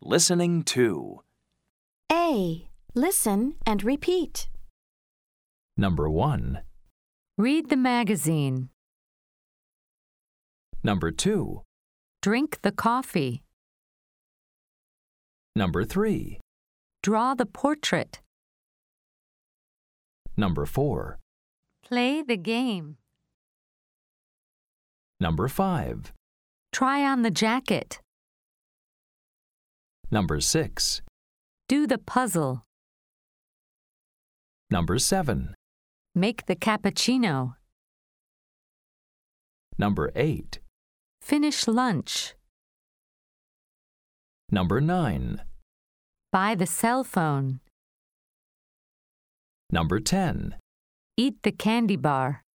Listening to. A. Listen and repeat. Number 1. Read the magazine. Number 2. Drink the coffee. Number 3. Draw the portrait. Number 4. Play the game. Number 5. Try on the jacket. Number 6. Do the puzzle. Number 7. Make the cappuccino. Number 8. Finish lunch. Number 9. Buy the cell phone. Number 10. Eat the candy bar.